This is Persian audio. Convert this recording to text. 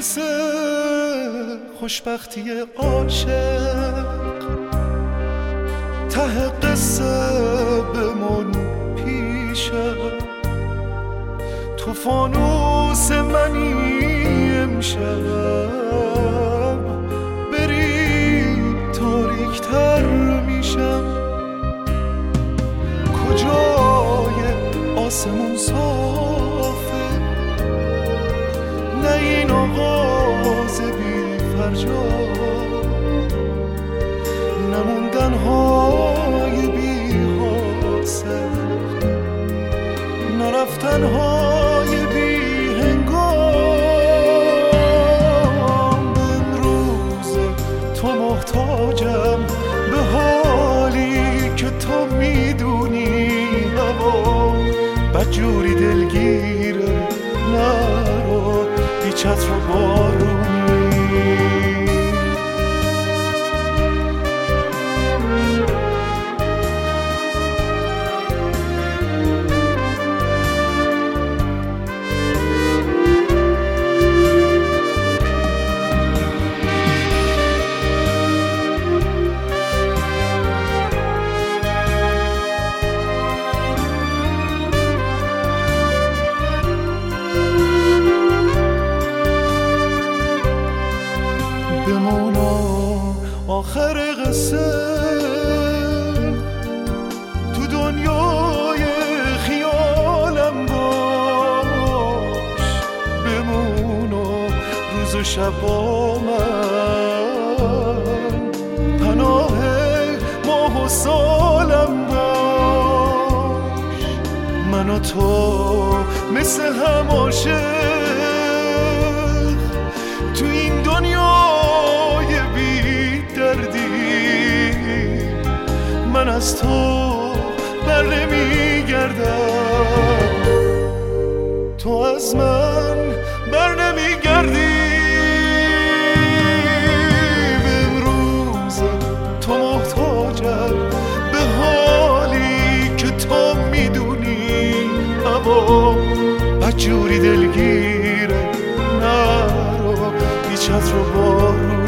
مثل خوشبختی عاشق ته قصه بمون پیشم، تو فانوس منی امشب، بری تاریکتر میشم. کجای آسمون صافه، نه این آغاز بی فرجا، نموندن های بی حاصل، نرفتن های بی هنگام. امروز تو محتاجم به حالی که تو میدونی هوا بدجوری دلگیره، نرو بی چتر و بارونی. آخر قصه تو دنیای خیالم باش، بمون و روز و شب با من، پناه ماه و سالم باش. من و تو مثل هم عاشق تو این دنیای بی دردی، من از تو بر نمیگردم، تو از من بر نمیگردی. امروز تو محتاجم به حالی که تو میدونی هوا بدجوری دلگیره، نرو بی چتر و بارون.